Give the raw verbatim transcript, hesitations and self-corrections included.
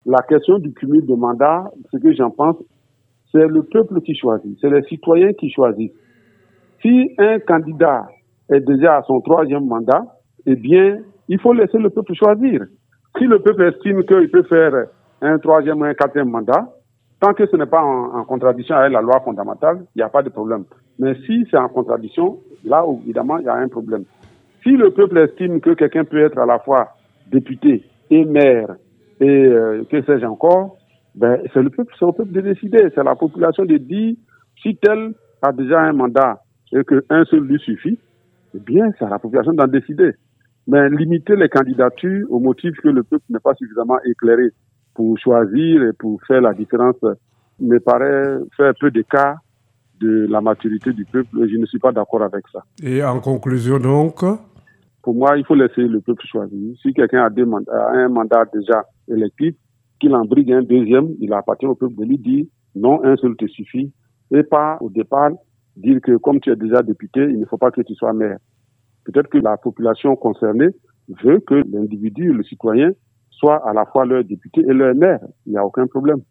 la question du cumul de mandats, ce que j'en pense, c'est le peuple qui choisit, c'est les citoyens qui choisissent. Si un candidat est déjà à son troisième mandat, eh bien, il faut laisser le peuple choisir. Si le peuple estime qu'il peut faire un troisième ou un quatrième mandat, tant que ce n'est pas en, en contradiction avec la loi fondamentale, il n'y a pas de problème. Mais si c'est en contradiction, là, évidemment, il y a un problème. Si le peuple estime que quelqu'un peut être à la fois député et maire et euh, que sais-je encore, ben, c'est le peuple, c'est au peuple de décider. C'est la population de dire si tel a déjà un mandat et qu'un seul lui suffit, eh bien, c'est à la population d'en décider. Mais limiter les candidatures au motif que le peuple n'est pas suffisamment éclairé pour choisir et pour faire la différence me paraît faire peu d'écart de la maturité du peuple. Je ne suis pas d'accord avec ça. Et en conclusion donc? Pour moi, il faut laisser le peuple choisir. Si quelqu'un a, mandats, a un mandat déjà électif, qu'il en brigue un deuxième, il appartient au peuple de lui dire non, un seul te suffit. Et pas au départ dire que comme tu es déjà député, il ne faut pas que tu sois maire. Peut-être que la population concernée veut que l'individu, le citoyen, soit à la fois leur député et leur maire. Il n'y a aucun problème.